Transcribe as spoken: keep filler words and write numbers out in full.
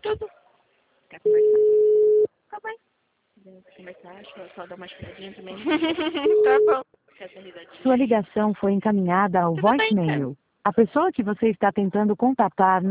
Tudo. Quer conversar? Tá bem. Quer conversar? Deixa eu só dar uma choradinha também. Tá bom. Quer essa risadinha? Sua ligação foi encaminhada ao Tudo bem, voicemail. A pessoa que você está tentando contatar